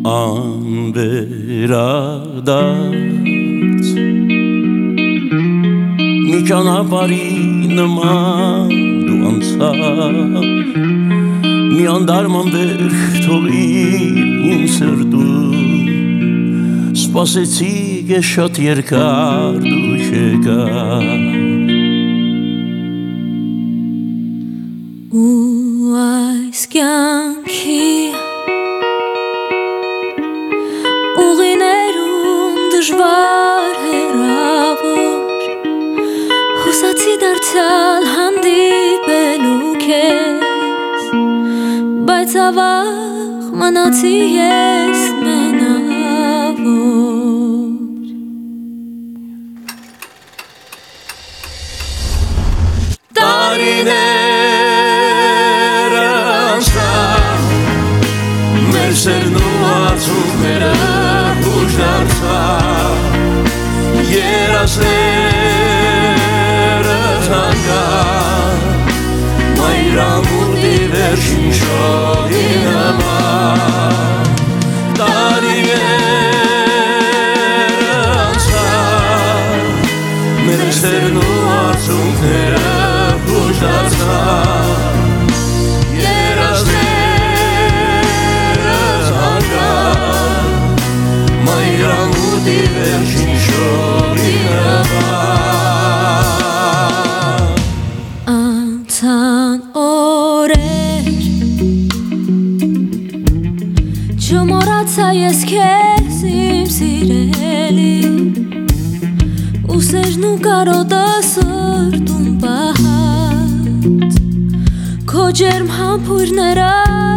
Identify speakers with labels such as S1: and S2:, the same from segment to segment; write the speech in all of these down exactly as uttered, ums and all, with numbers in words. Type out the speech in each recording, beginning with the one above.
S1: անվերադարձ մի ճանապարհի նման դու անցար մի անդարման վերք թողիր իմ սրտում սպասեցի ես շատ երկար դու չեկար
S2: ու այս կյանքի ուղիներում դժվար հեռավոր հուսացի դարձյալ հանդիպելու քեզ բայց ավաղ մնացի ես մենավոր տարիները անցան մեր սերն ու ածուկները ուժ դարձան երազները թանկան մայրամուտի վերջին շողի նման տարիները անցան մեր սերն ու ածուկները ուժ դարձան երազները թանկան մայրամուտի վերջին շողի նման անցան օրեր չմոռացա ես քեզ իմ սիրելի ուսերն ու կարոտը սրտում պահած քո ջերմ համբույրները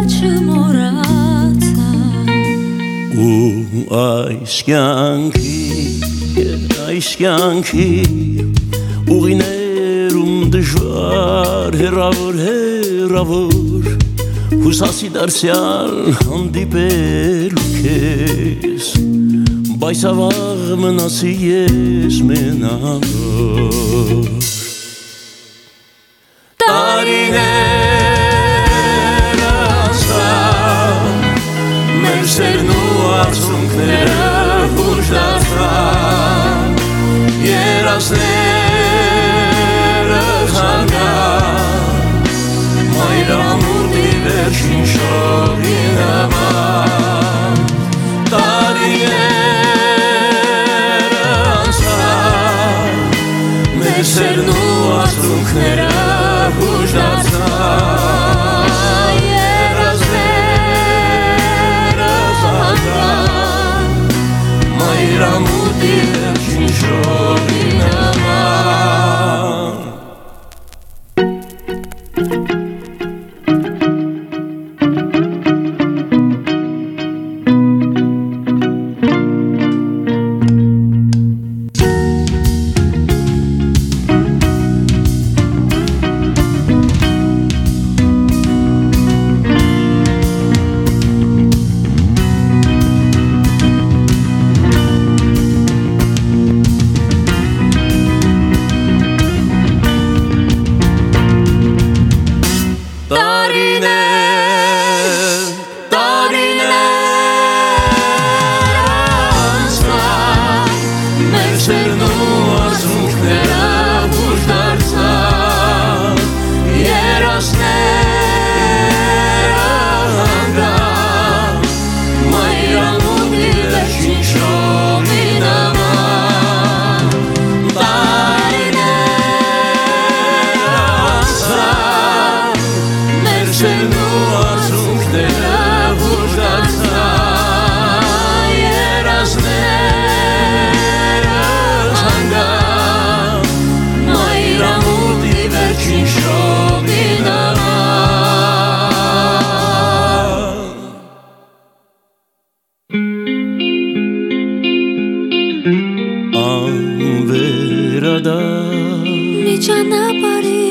S2: չմոռացա
S1: ու այս կյանքի այս կյանքի ուղիներում դժվար հեռավոր հեռավոր հուսացի դարձյալ հանդիպելու քեզ բայց ավաղ մնացի ես մենավոր տարիները անցան մեր սերն ու արցունքները ուժ դարձան երազները թանկան մայրամուտի վերջին շողի նման տարիները անցան մեր սերն ու արցունքները ուժ դարձան երազները թանկան մայրամուտի վերջին շողի նման
S2: մի ճանապարհի